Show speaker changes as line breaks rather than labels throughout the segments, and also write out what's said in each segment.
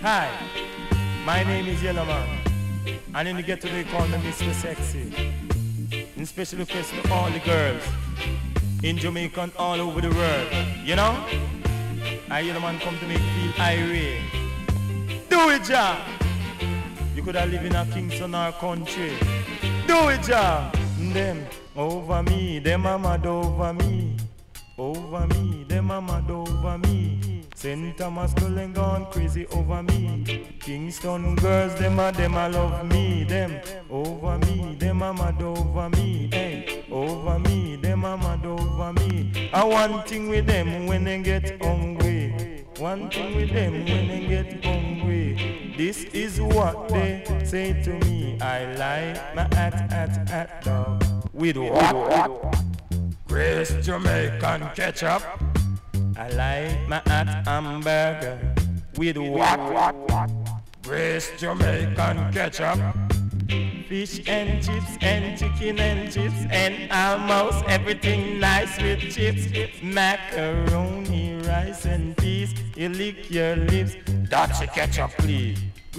Hi, my name is Yellow Man, and in the ghetto they call me Mr. Sexy. In special request to all the girls in Jamaica and all over the world. You know, I Yellow Man come to make you feel irate. Do it, Jah. You could have lived in a Kingston or country. Do it, Jah. Them over me, them a mad over me. Over me, them a mad over me. St. Thomas Cullen gone crazy over me. Kingston girls, them a love me. Them over me, them a mad over me. Hey, over me, them a mad over me. I one thing with them when they get hungry. One thing with them when they get hungry. This is what they say to me. I like my at dog. With what? Grace Jamaican ketchup. I like my hot hamburger. With what? Grace Jamaican ketchup. Fish and chips and chicken and chips and almost everything nice with chips. Macaroni, rice and peas. You lick your lips. That's a ketchup, please.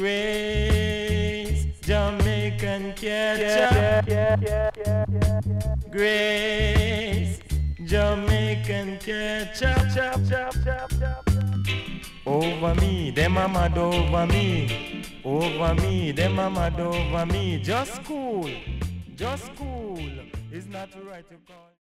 Grace Jamaican ketchup. Grace Jamaican ketchup. Over me, them a mad over me. Over me, them a mad over me. Just cool. It's not right to call.